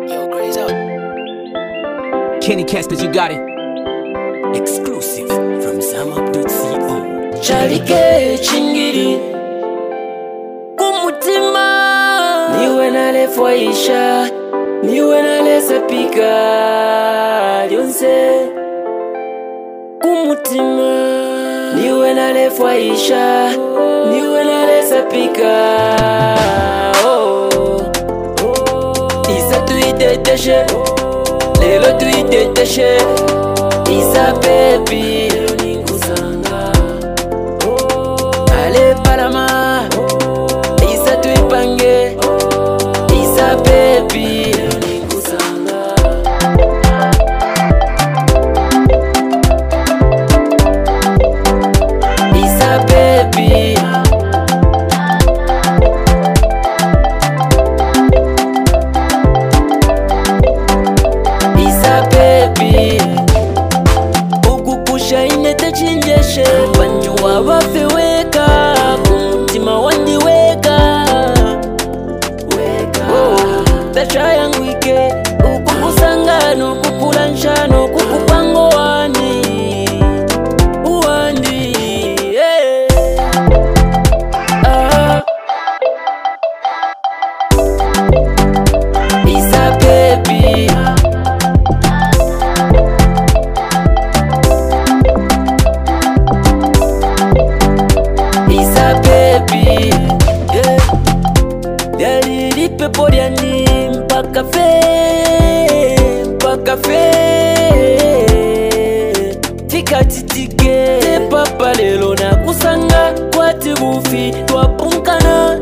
Yo, Graze up. Kenny Casters, you got it. Exclusive from SamUp.co. Charike chingiri kumutima, niwe nalefwaisha, niwe nalesapika lyonse. Kumutima, niwe nalefwaisha, niwe nalesapika. Isa tuiteteshe, lelo tuiteteshe. Isa baby, ale palama, Isa tuipange, Isa baby, Isa baby, Isa baby. Ukukusha inete chinjeshe, banjuwa bafeweka, kumutima wandiweka. Tasha yangu ike, ukukusangano, kukulanshano, kukupango wani. Uwandi, yeah. Isa baby, Isa baby, yeah. Dalili pepo lyani mpaka fe tika titike te papa lelo na kusanga kwa tibufi twapunkana.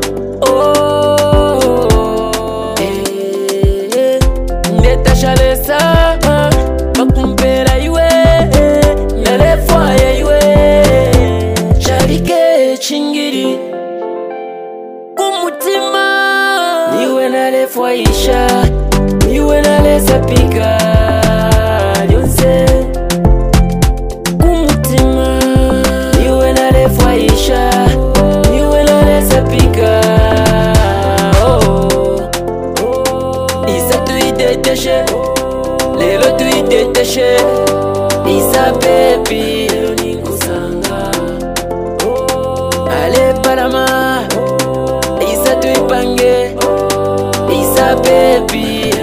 Netashalesa bakumpera iwe nalefwaye iwe. Charike chingiri kumutima, niwe nalefwaisha, niwe nalesapika lyonse. Kumutima, niwe nalefwaisha, niwe nalesapika. Isa tuiteteshe, lelo tuiteteshe. Isa baby, ale palama, Isa tuipange, Isa baby,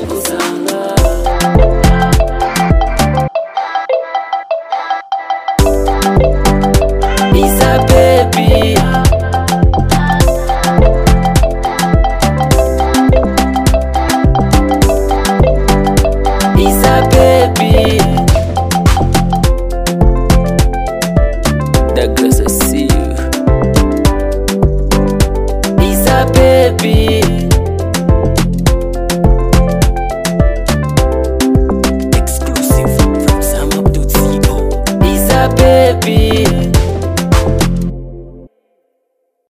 Isa baby, Isa baby. Douglas, I see you. Isa baby.